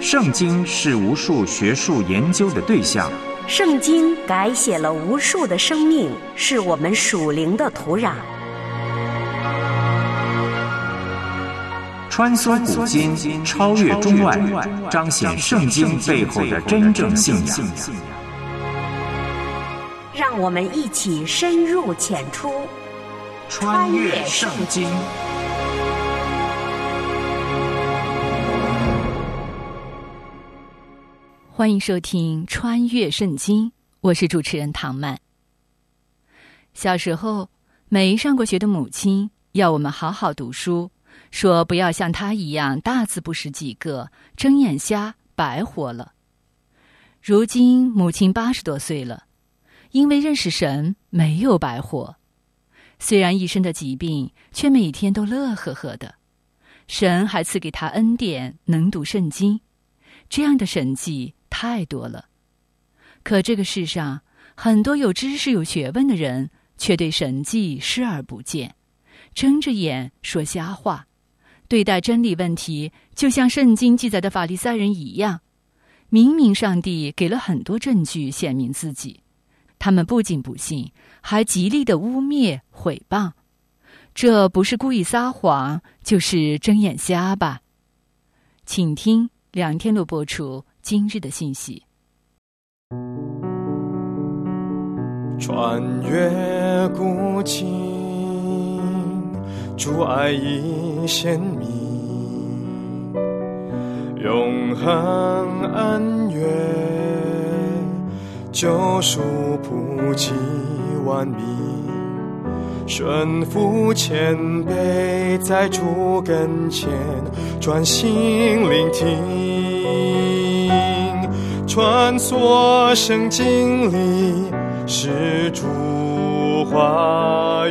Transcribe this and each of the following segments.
圣经是无数学术研究的对象， 圣经改写了无数的生命，是我们属灵的土壤。 穿梭古今，超越中外，彰显圣经背后的真正信仰。 让我们一起深入浅出， 穿越圣经。 欢迎收听《穿越圣经》，我是主持人唐曼。小时候，没上过学的母亲要我们好好读书，说不要像她一样大字不识几个，睁眼瞎，白活了。如今母亲80多岁了，因为认识神，没有白活。虽然一身的疾病，却每天都乐呵呵的。神还赐给她恩典，能读圣经，这样的神迹太多了。可这个世上，很多有知识有学问的人却对神迹视而不见，睁着眼说瞎话，对待真理问题就像圣经记载的法利赛人一样。明明上帝给了很多证据显明自己，他们不仅不信，还极力的污蔑毁谤。这不是故意撒谎，就是睁眼瞎吧。请听梁天禄播出今日的信息。 穿越古今，主爱已显明，永恒恩怨，救赎普及万民，顺服谦卑，在主跟前专心聆听，穿梭圣经里是主话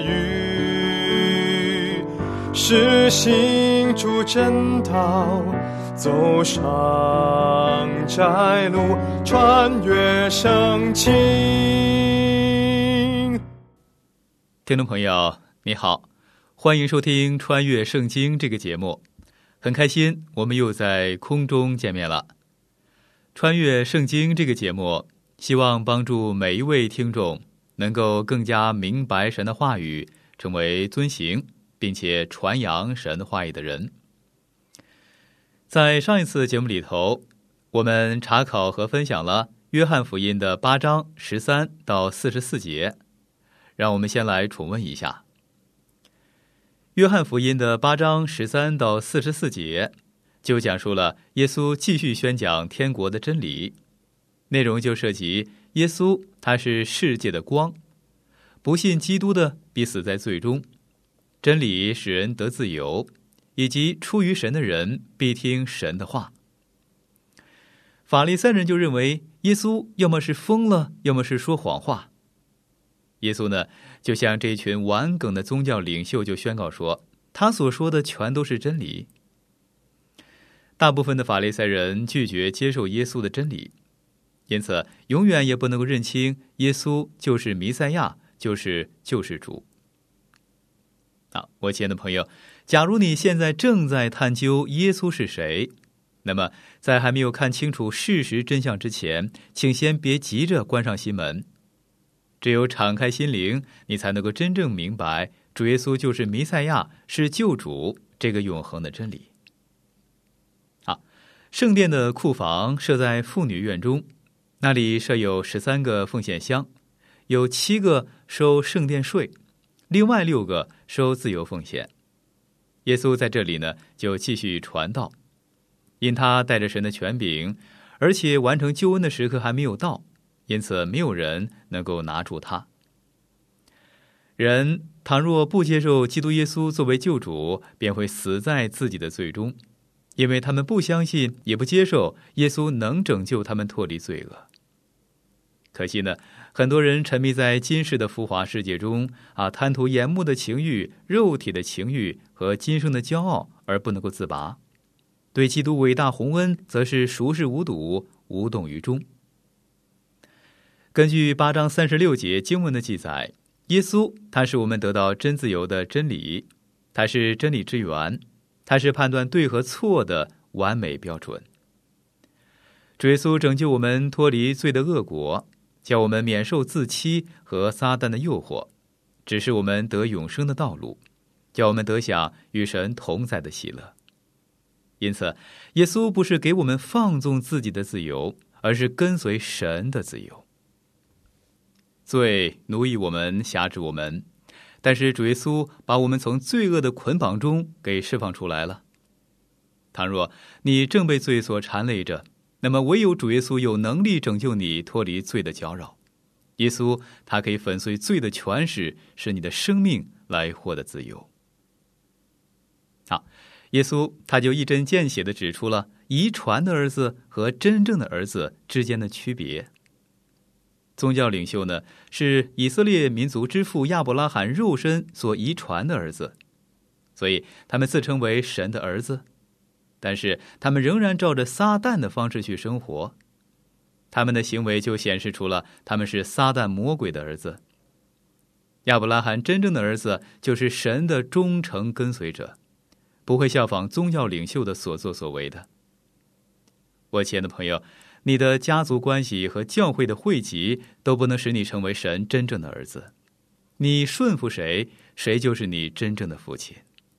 语，是行主真道，走上窄路，穿越圣经。 听众朋友你好，欢迎收听穿越圣经这个节目，很开心我们又在空中见面了。穿越圣经这个节目希望帮助每一位听众能够更加明白神的话语，成为遵行并且传扬神话语的人。在上一次节目里头，我们查考和分享了约翰福音的8章13到44节，让我们先来重温一下。约翰福音的8章13到44节就讲述了耶稣继续宣讲天国的真理，内容就涉及耶稣他是世界的光，不信基督的必死在罪中，真理使人得自由，以及出于神的人必听神的话。法利赛人就认为耶稣要么是疯了，要么是说谎话。耶稣呢，就像这群顽梗的宗教领袖就宣告说，他所说的全都是真理。大部分的法利赛人拒绝接受耶稣的真理，因此永远也不能够认清耶稣就是弥赛亚，就是救世主。我亲爱的朋友，假如你现在正在探究耶稣是谁，那么在还没有看清楚事实真相之前，请先别急着关上心门。只有敞开心灵，你才能够真正明白主耶稣就是弥赛亚，是救主这个永恒的真理。圣殿的库房设在妇女院中，那里设有13个奉献箱，有7个收圣殿税，另外6个收自由奉献。耶稣在这里呢，就继续传道，因他带着神的权柄，而且完成救恩的时刻还没有到，因此没有人能够拿住他。人倘若不接受基督耶稣作为救主，便会死在自己的罪中，因为他们不相信也不接受耶稣能拯救他们脱离罪恶。可惜呢，很多人沉迷在今世的浮华世界中贪图眼目的情欲、肉体的情欲和今生的骄傲而不能够自拔，对基督伟大宏恩则是熟视无睹，无动于衷。根据8章36节经文的记载，耶稣他是我们得到真自由的真理，他是真理之源，他是判断对和错的完美标准。 主耶稣拯救我们脱离罪的恶果，叫我们免受自欺和撒旦的诱惑，指示我们得永生的道路，叫我们得享与神同在的喜乐。因此，耶稣不是给我们放纵自己的自由，而是跟随神的自由。罪奴役我们，辖制我们，但是主耶稣把我们从罪恶的捆绑中给释放出来了。倘若你正被罪所缠累着，那么唯有主耶稣有能力拯救你脱离罪的搅扰。耶稣他可以粉碎罪的权势，使你的生命来获得自由。好，耶稣他就一针见血地指出了遗传的儿子和真正的儿子之间的区别。宗教领袖呢，是以色列民族之父亚伯拉罕肉身所遗传的儿子，所以他们自称为神的儿子，但是他们仍然照着撒旦的方式去生活，他们的行为就显示出了他们是撒旦魔鬼的儿子。亚伯拉罕真正的儿子就是神的忠诚跟随者，不会效仿宗教领袖的所作所为的。我亲爱的朋友，你的家族关系和教会的汇集都不能使你成为神真正的儿子。你顺服谁，谁就是你真正的父亲。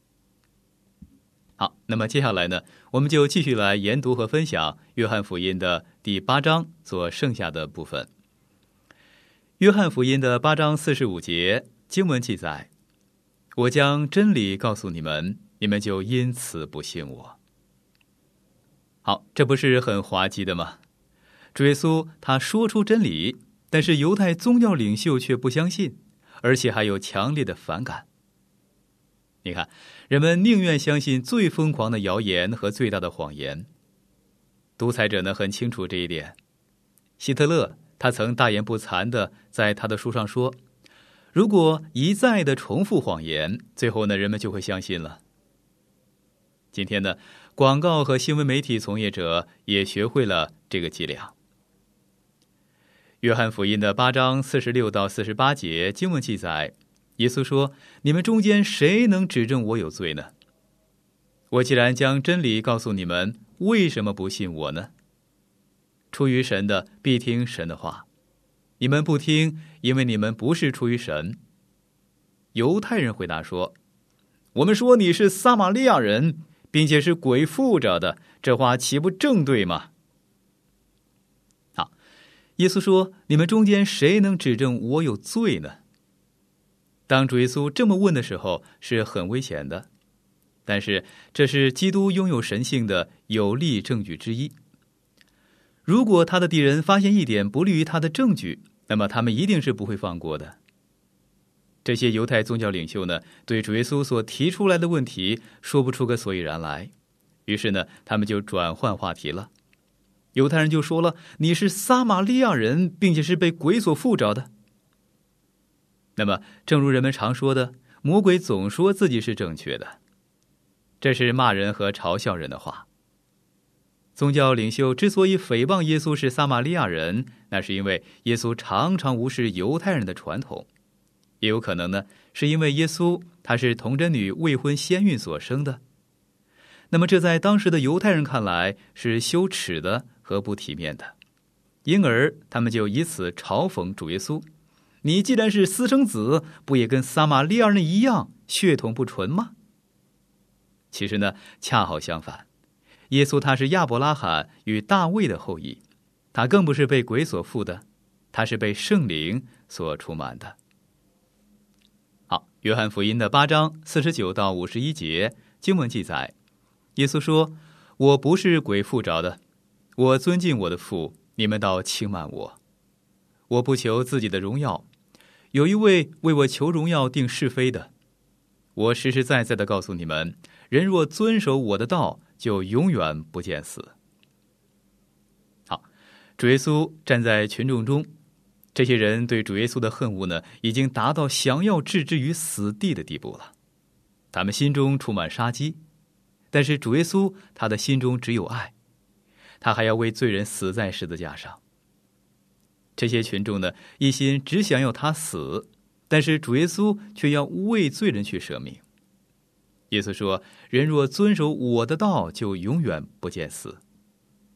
好，那么接下来呢，我们就继续来研读和分享约翰福音的第8章所剩下的部分。约翰福音的8章45节经文记载：我将真理告诉你们，你们就因此不信我。好，这不是很滑稽的吗？主耶稣他说出真理，但是犹太宗教领袖却不相信，而且还有强烈的反感。你看，人们宁愿相信最疯狂的谣言和最大的谎言。独裁者呢很清楚这一点。希特勒他曾大言不惭地在他的书上说，如果一再的重复谎言，最后呢人们就会相信了。今天呢，广告和新闻媒体从业者也学会了这个伎俩。约翰福音的8章46到48节经文记载，耶稣说，你们中间谁能指证我有罪呢？我既然将真理告诉你们，为什么不信我呢？出于神的必听神的话，你们不听，因为你们不是出于神。犹太人回答说，我们说你是撒玛利亚人，并且是鬼附着的，这话岂不正对吗？好，耶稣说，你们中间谁能指证我有罪呢？当主耶稣这么问的时候，是很危险的，但是这是基督拥有神性的有力证据之一。如果他的敌人发现一点不利于他的证据，那么他们一定是不会放过的。这些犹太宗教领袖呢，对主耶稣所提出来的问题说不出个所以然来，于是呢，他们就转换话题了。犹太人就说了，你是撒玛利亚人，并且是被鬼所附着的。那么正如人们常说的，魔鬼总说自己是正确的，这是骂人和嘲笑人的话。宗教领袖之所以诽谤耶稣是撒玛利亚人，那是因为耶稣常常无视犹太人的传统，也有可能呢，是因为耶稣他是童贞女未婚先孕所生的。那么这在当时的犹太人看来是羞耻的和不体面的，因而他们就以此嘲讽主耶稣，你既然是私生子，不也跟撒玛利亚人一样血统不纯吗？其实呢，恰好相反，耶稣他是亚伯拉罕与大卫的后裔，他更不是被鬼所附的，他是被圣灵所充满的。好，约翰福音的8章49到51节经文记载，耶稣说，我不是鬼附着的，我尊敬我的父，你们倒轻慢我。我不求自己的荣耀，有一位为我求荣耀定是非的。我实实在在地告诉你们，人若遵守我的道，就永远不见死。好，主耶稣站在群众中，这些人对主耶稣的恨恶呢，已经达到想要置之于死地的地步了。他们心中充满杀机，但是主耶稣他的心中只有爱，他还要为罪人死在十字架上。这些群众呢，一心只想要他死，但是主耶稣却要为罪人去舍命。耶稣说，人若遵守我的道，就永远不见死。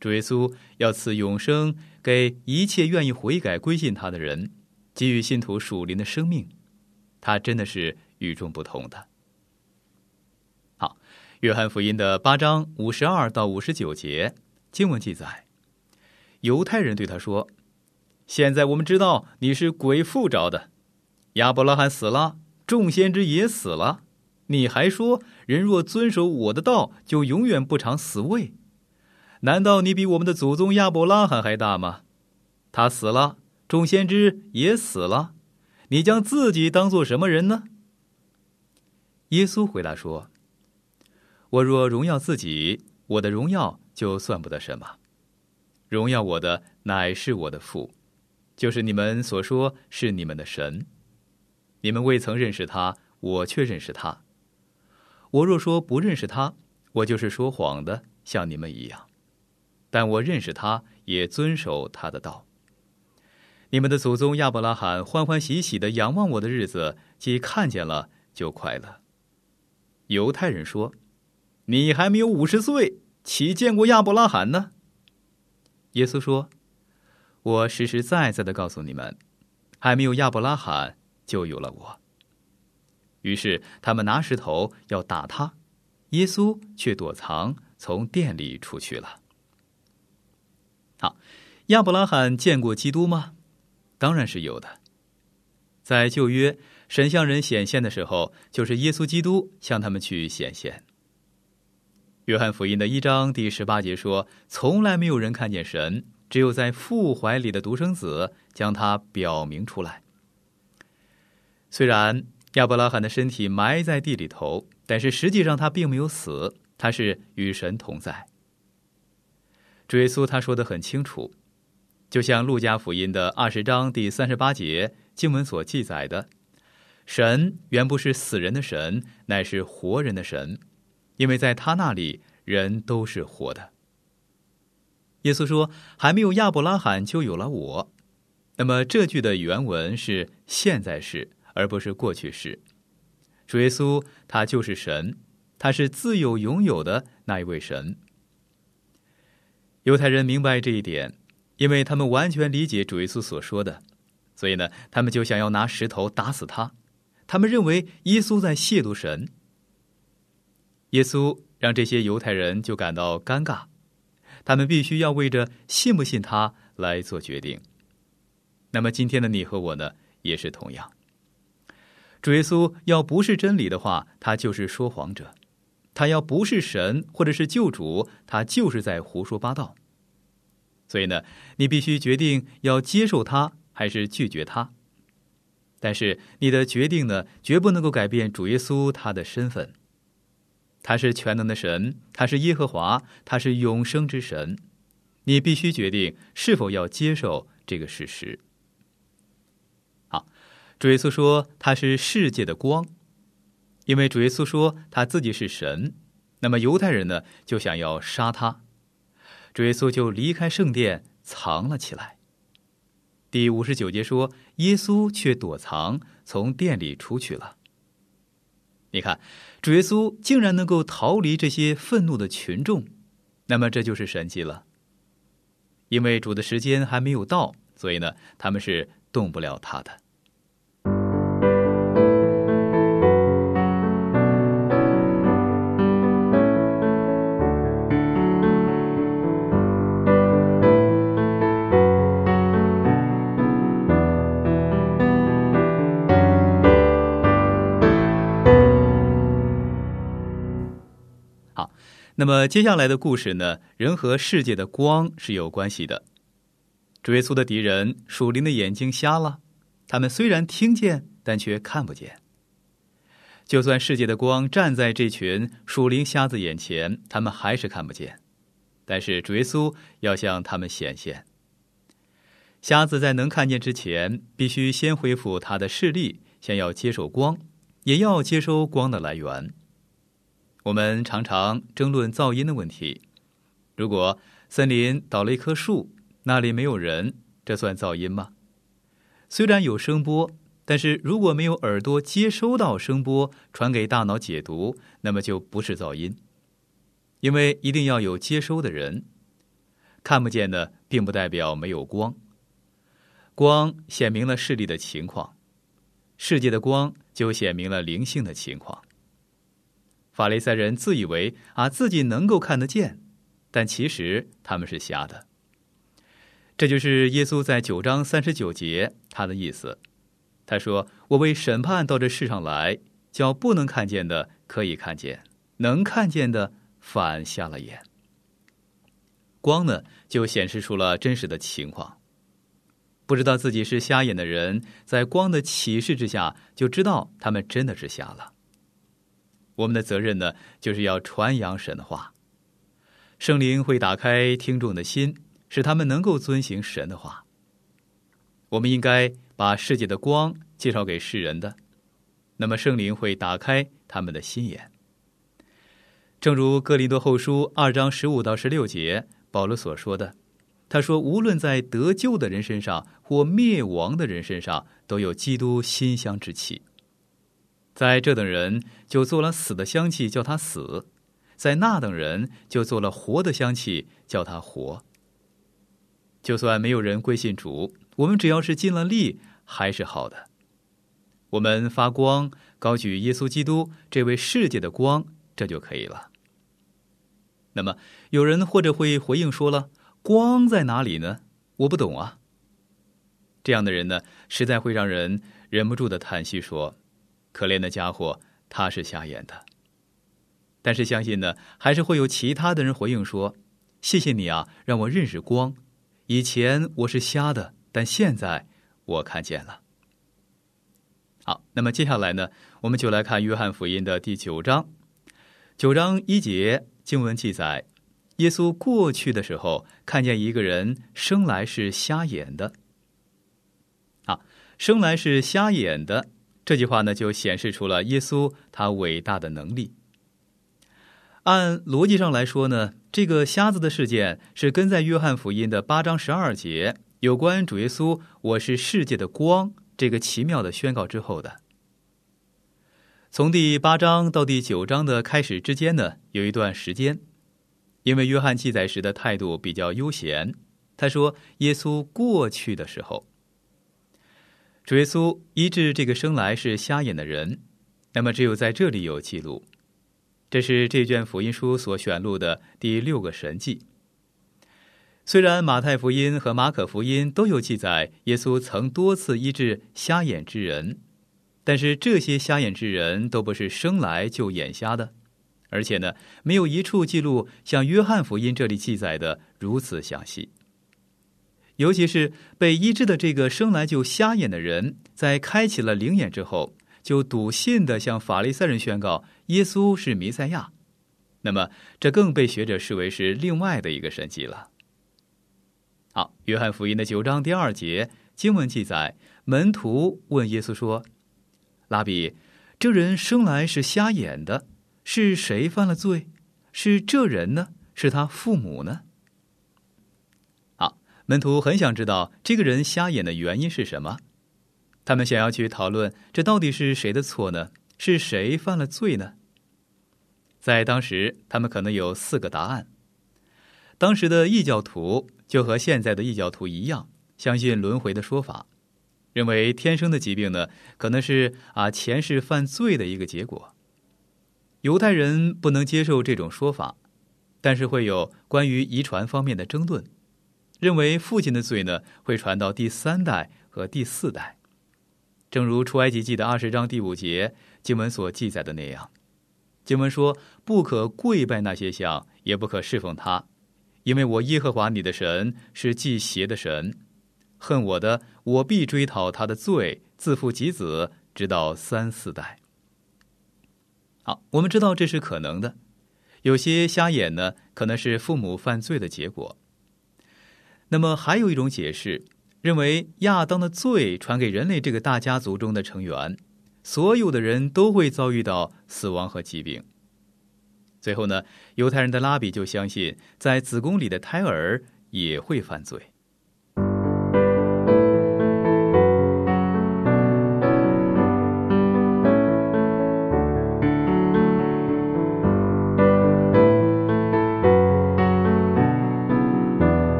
主耶稣要赐永生给一切愿意悔改归信他的人，给予信徒属灵的生命，他真的是与众不同的。好，约翰福音的8章52到59节经文记载，犹太人对他说：现在我们知道你是鬼附着的，亚伯拉罕死了，众先知也死了，你还说人若遵守我的道，就永远不尝死味。难道你比我们的祖宗亚伯拉罕还大吗？他死了，众先知也死了，你将自己当作什么人呢？耶稣回答说：我若荣耀自己，我的荣耀就算不得什么。荣耀我的乃是我的父，就是你们所说是你们的神。你们未曾认识他，我却认识他。我若说不认识他，我就是说谎的，像你们一样。但我认识他，也遵守他的道。你们的祖宗亚伯拉罕欢欢喜喜地仰望我的日子，既看见了，就快乐。犹太人说：你还没有50岁，岂见过亚伯拉罕呢？耶稣说：我实实在在地告诉你们，还没有亚伯拉罕，就有了我。于是他们拿石头要打他，耶稣却躲藏，从殿里出去了。好，亚伯拉罕见过基督吗？当然是有的。在旧约，神向人显现的时候，就是耶稣基督向他们去显现。约翰福音的1章第18节说：从来没有人看见神，只有在父怀里的独生子将他表明出来。虽然亚伯拉罕的身体埋在地里头，但是实际上他并没有死，他是与神同在。主耶稣他说得很清楚，就像路加福音的20章第38节经文所记载的，神原不是死人的神，乃是活人的神，因为在他那里人都是活的。耶稣说：还没有亚伯拉罕，就有了我。那么这句的原文是现在式，而不是过去式。主耶稣他就是神，他是自有永有的那一位神。犹太人明白这一点，因为他们完全理解主耶稣所说的，所以呢，他们就想要拿石头打死他。他们认为耶稣在亵渎神。耶稣让这些犹太人就感到尴尬，他们必须要为着信不信他来做决定。那么今天的你和我呢，也是同样。主耶稣要不是真理的话，他就是说谎者；他要不是神或者是救主，他就是在胡说八道。所以呢，你必须决定要接受他还是拒绝他。但是你的决定呢，绝不能够改变主耶稣他的身份。他是全能的神，他是耶和华，他是永生之神。你必须决定是否要接受这个事实。好，主耶稣说他是世界的光，因为主耶稣说他自己是神，那么犹太人呢就想要杀他。主耶稣就离开圣殿藏了起来。第59节说，耶稣却躲藏，从殿里出去了。你看，主耶稣竟然能够逃离这些愤怒的群众，那么这就是神迹了。因为主的时间还没有到，所以呢，他们是动不了他的。那么接下来的故事呢，人和世界的光是有关系的。主耶稣的敌人属灵的眼睛瞎了，他们虽然听见，但却看不见。就算世界的光站在这群属灵瞎子眼前，他们还是看不见。但是主耶稣要向他们显现。瞎子在能看见之前，必须先恢复他的视力，先要接受光，也要接收光的来源。我们常常争论噪音的问题。如果森林倒了一棵树，那里没有人，这算噪音吗？虽然有声波，但是如果没有耳朵接收到声波，传给大脑解读，那么就不是噪音。因为一定要有接收的人。 看不见的并不代表没有光。光显明了势力的情况，世界的光就显明了灵性的情况。法利赛人自以为自己能够看得见，但其实他们是瞎的。这就是耶稣在9章39节他的意思。他说：我为审判到这世上来，叫不能看见的可以看见，能看见的反瞎了眼。光呢，就显示出了真实的情况。不知道自己是瞎眼的人，在光的启示之下，就知道他们真的是瞎了。我们的责任呢，就是要传扬神的话。圣灵会打开听众的心，使他们能够遵行神的话。我们应该把世界的光介绍给世人的，那么圣灵会打开他们的心眼。正如哥林多后书2章15到16节保罗所说的，他说无论在得救的人身上或灭亡的人身上，都有基督馨香之气。在这等人就做了死的香气，叫他死；在那等人就做了活的香气，叫他活。就算没有人归信主，我们只要是尽了力，还是好的。我们发光，高举耶稣基督这位世界的光，这就可以了。那么有人或者会回应说了，光在哪里呢？我不懂啊。这样的人呢，实在会让人忍不住的叹息说，可怜的家伙，他是瞎眼的。但是相信呢，还是会有其他的人回应说，谢谢你啊，让我认识光。以前我是瞎的，但现在我看见了。好，那么接下来呢，我们就来看约翰福音的第9章。9章1节经文记载，耶稣过去的时候，看见一个人生来是瞎眼的。生来是瞎眼的，这句话呢，就显示出了耶稣他伟大的能力。按逻辑上来说呢，这个瞎子的事件是跟在约翰福音的8章12节有关主耶稣我是世界的光这个奇妙的宣告之后的。从第8章到第9章的开始之间呢，有一段时间，因为约翰记载时的态度比较悠闲，他说耶稣过去的时候，主耶稣医治这个生来是瞎眼的人，那么只有在这里有记录。这是这卷福音书所选录的第6个神迹。虽然马太福音和马可福音都有记载耶稣曾多次医治瞎眼之人，但是这些瞎眼之人都不是生来就眼瞎的，而且呢，没有一处记录像约翰福音这里记载的如此详细。尤其是被医治的这个生来就瞎眼的人，在开启了灵眼之后，就笃信地向法利赛人宣告耶稣是弥赛亚，那么这更被学者视为是另外的一个神迹了。好，约翰福音的9章第2节经文记载，门徒问耶稣说，拉比，这人生来是瞎眼的，是谁犯了罪？是这人呢？是他父母呢？好，门徒很想知道这个人瞎眼的原因是什么，他们想要去讨论这到底是谁的错呢？是谁犯了罪呢？在当时他们可能有4个答案。当时的异教徒就和现在的异教徒一样，相信轮回的说法，认为天生的疾病呢，可能是前世犯罪的一个结果。犹太人不能接受这种说法，但是会有关于遗传方面的争论，认为父亲的罪呢，会传到第3代和第4代。正如出埃及记的20章第5节经文所记载的那样，经文说，不可跪拜那些像，也不可侍奉他，因为我耶和华你的神是忌邪的神，恨我的，我必追讨他的罪，自父及子，直到3、4代。好，我们知道这是可能的，有些瞎眼呢，可能是父母犯罪的结果。那么还有一种解释，认为亚当的罪传给人类这个大家族中的成员，所有的人都会遭遇到死亡和疾病。最后呢，犹太人的拉比就相信，在子宫里的胎儿也会犯罪。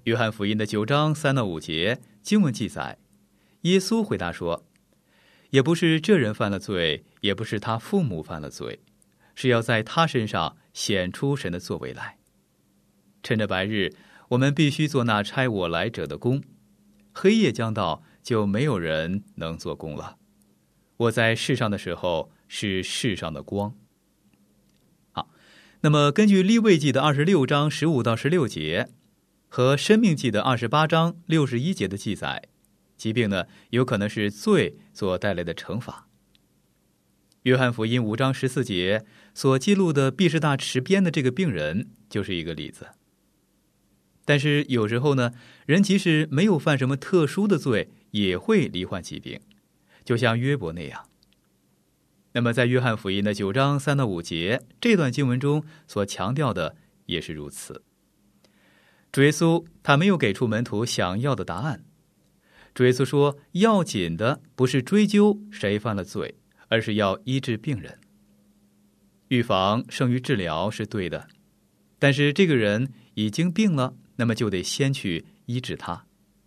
约翰福音的9章3到5节经文记载，耶稣回答说，也不是这人犯了罪，也不是他父母犯了罪，是要在他身上显出神的作为来。趁着白日，我们必须做那差我来者的工，黑夜将到，就没有人能做工了。我在世上的时候是世上的光。好，那么根据利未记的26章15到16节和申命记的28章61节的记载，疾病呢有可能是罪所带来的惩罚。约翰福音5章14节所记录的毕士大池边的这个病人就是一个例子。但是有时候呢，人即使没有犯什么特殊的罪，也会罹患疾病，就像约伯那样。那么在约翰福音的9章3到5节这段经文中所强调的也是如此。主耶稣他没有给出门徒想要的答案。主耶稣说，要紧的不是追究谁犯了罪，而是要医治病人。预防胜于治疗是对的，但是这个人已经病了，那么就得先去医治他。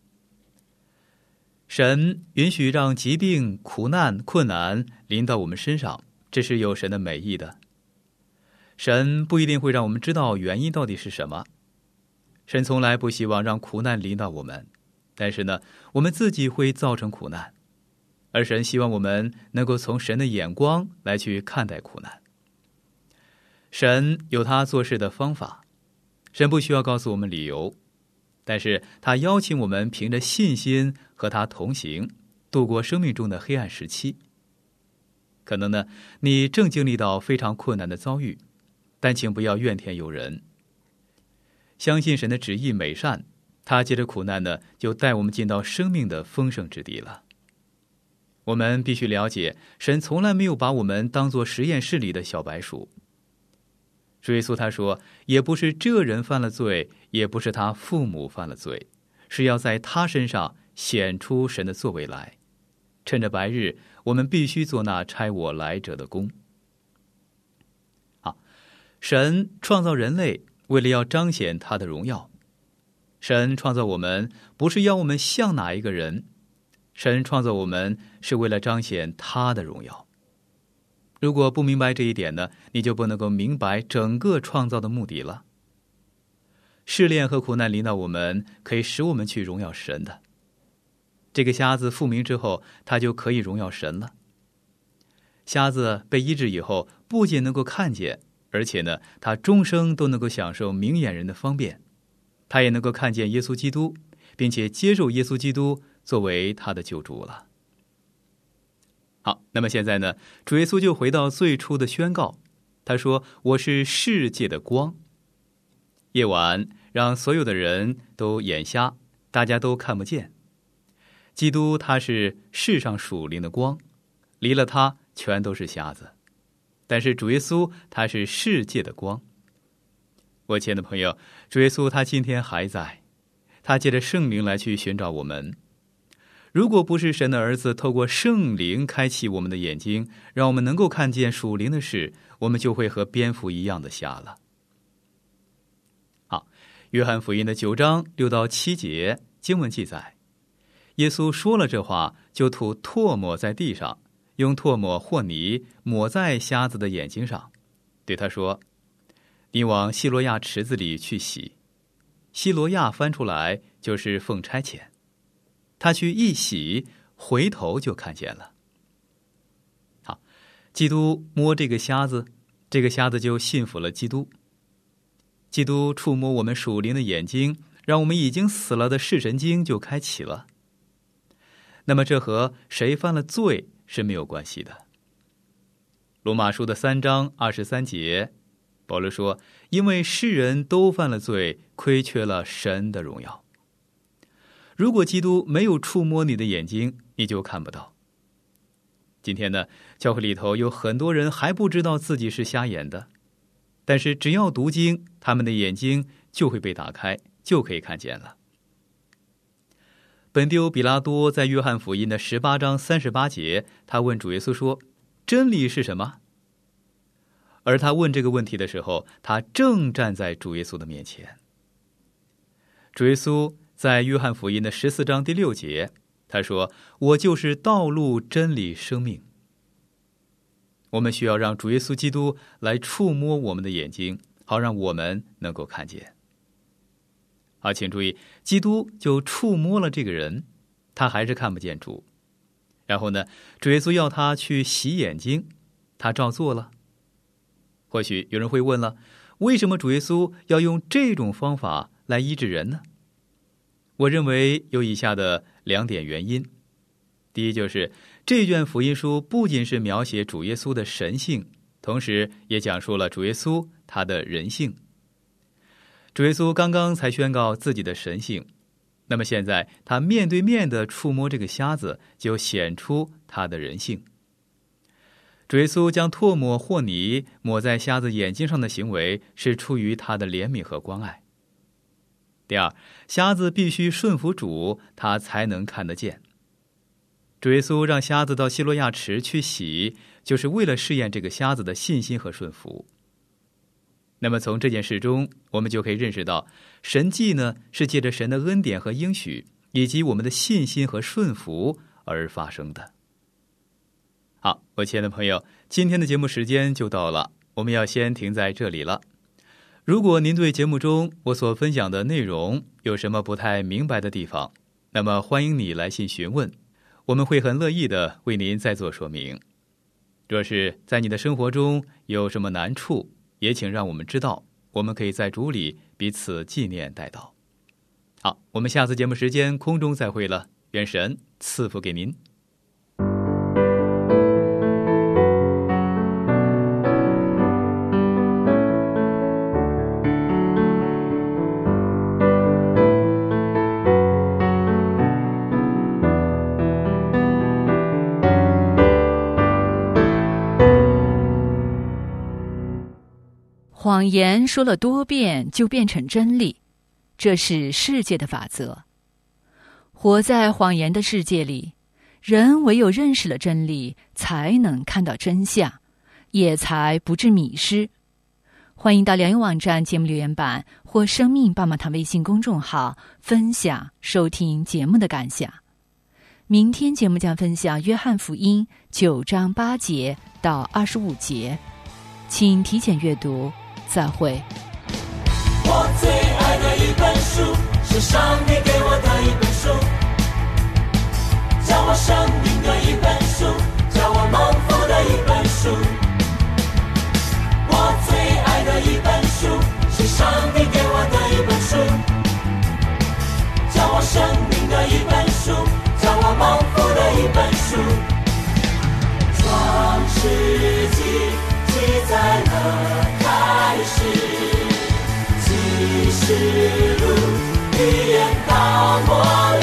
神允许让疾病、苦难、困难临到我们身上，这是有神的美意的。神不一定会让我们知道原因到底是什么。神从来不希望让苦难临到我们，但是呢，我们自己会造成苦难，而神希望我们能够从神的眼光来去看待苦难。神有他做事的方法，神不需要告诉我们理由，但是他邀请我们凭着信心和他同行，度过生命中的黑暗时期。可能呢，你正经历到非常困难的遭遇，但请不要怨天尤人。相信神的旨意美善，他借着苦难呢，就带我们进到生命的丰盛之地了。我们必须了解，神从来没有把我们当作实验室里的小白鼠。主耶稣他说，也不是这人犯了罪，也不是他父母犯了罪，是要在他身上显出神的作为来。趁着白日，我们必须做那差我来者的工。好，神创造人类，为了要彰显他的荣耀。神创造我们，不是要我们像哪一个人，神创造我们是为了彰显他的荣耀。如果不明白这一点呢，你就不能够明白整个创造的目的了。试炼和苦难临到我们，可以使我们去荣耀神的。这个瞎子复明之后，他就可以荣耀神了。瞎子被医治以后，不仅能够看见，而且呢，他终生都能够享受明眼人的方便，他也能够看见耶稣基督，并且接受耶稣基督作为他的救主了。好，那么现在呢，主耶稣就回到最初的宣告，他说，我是世界的光。夜晚让所有的人都眼瞎，大家都看不见。基督他是世上属灵的光，离了他全都是瞎子。但是主耶稣他是世界的光。我亲爱的朋友，主耶稣他今天还在，他借着圣灵来去寻找我们。如果不是神的儿子透过圣灵开启我们的眼睛，让我们能够看见属灵的事，我们就会和蝙蝠一样的瞎了。好，约翰福音的9章6到7节经文记载，耶稣说了这话，就吐唾沫在地上，用唾沫和泥抹在瞎子的眼睛上，对他说，你往西罗亚池子里去洗。西罗亚翻出来就是奉差遣。他去一洗，回头就看见了。好，基督摸这个瞎子，这个瞎子就信服了基督。基督触摸我们属灵的眼睛，让我们已经死了的视神经就开启了。那么这和谁犯了罪是没有关系的。罗马书的3章23节，保罗说，因为世人都犯了罪，亏缺了神的荣耀。如果基督没有触摸你的眼睛，你就看不到。今天呢，教会里头有很多人还不知道自己是瞎眼的，但是只要读经，他们的眼睛就会被打开，就可以看见了。本丢比拉多在约翰福音的18章38节，他问主耶稣说，真理是什么？而他问这个问题的时候，他正站在主耶稣的面前。 主耶稣在约翰福音的14章第6节，他说：我就是道路、真理、生命。我们需要让主耶稣基督来触摸我们的眼睛，好让我们能够看见。好，请注意，基督就触摸了这个人，他还是看不见主。然后呢，主耶稣要他去洗眼睛，他照做了。或许有人会问了，为什么主耶稣要用这种方法来医治人呢？我认为有以下的2点原因。第一，就是这卷福音书不仅是描写主耶稣的神性，同时也讲述了主耶稣他的人性。主耶稣刚刚才宣告自己的神性，那么现在他面对面的触摸这个瞎子，就显出他的人性。主耶稣将唾沫或泥抹在瞎子眼睛上的行为，是出于他的怜悯和关爱。第二，瞎子必须顺服主，他才能看得见。主耶稣让瞎子到西罗亚池去洗，就是为了试验这个瞎子的信心和顺服。那么从这件事中，我们就可以认识到，神迹呢是借着神的恩典和应许，以及我们的信心和顺服而发生的。好，我亲爱的朋友，今天的节目时间就到了，我们要先停在这里了。如果您对节目中我所分享的内容有什么不太明白的地方，那么欢迎你来信询问，我们会很乐意的为您再做说明。若是在你的生活中有什么难处，也请让我们知道，我们可以在主里彼此纪念代祷。好，我们下次节目时间空中再会了，愿神赐福给您。 谎言说了多遍就变成真理，这是世界的法则。活在谎言的世界里，人唯有认识了真理，才能看到真相，也才不致迷失。欢迎到良友网站节目留言板或生命棒棒糖微信公众号分享收听节目的感想。明天节目将分享约翰福音9章8节到25节，请提前阅读。再会。 我最爱的一本书，是上帝给我的一本书，教我生命的一本书，教我蒙福的一本书。我最爱的一本书，是上帝给我的一本书，教我生命的一本书，教我蒙福的一本书。创世纪记载了开始，启示录预言到末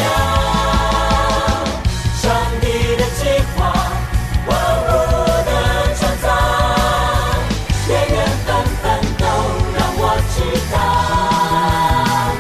了，上帝的计划，万物的创造，原原本本都让我知道，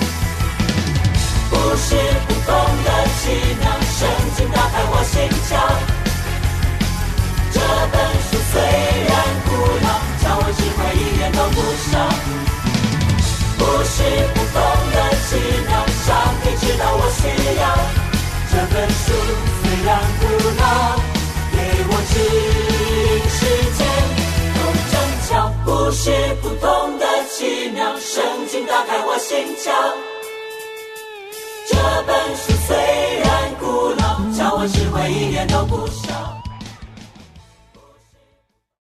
不是不懂的奇妙，圣经打开我心窍。这本书虽然古老，教我智慧一点都不少，不是不懂的奇妙，上帝知道我需要。这本书虽然古老，给我指引世界有正巧，不是不懂的奇妙，圣经打开我心窍。这本书虽然古老，教我智慧一点都不少。